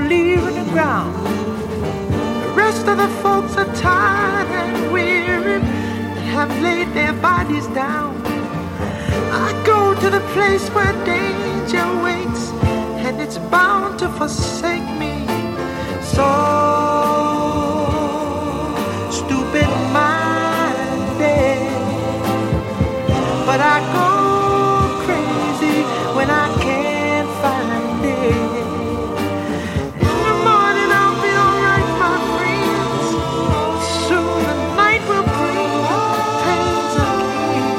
leaving the ground. The rest of the folks are tired and weary and have laid their bodies down. I go to the place where danger waits, and it's bound to forsake me. So stupid-minded, but I go crazy when I can't find it. In the morning I'll be alright, my friends. Soon the night will bring pains again.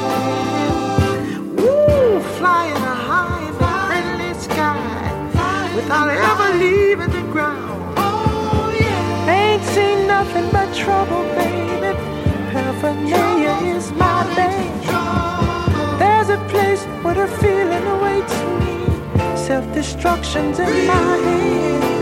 Woo, flying high in the friendly sky without ever leaving the ground. Ain't seen nothing but trouble, baby. Paraphernalia is my bane. There's a place where the feeling awaits me. Self-destruction's in my head.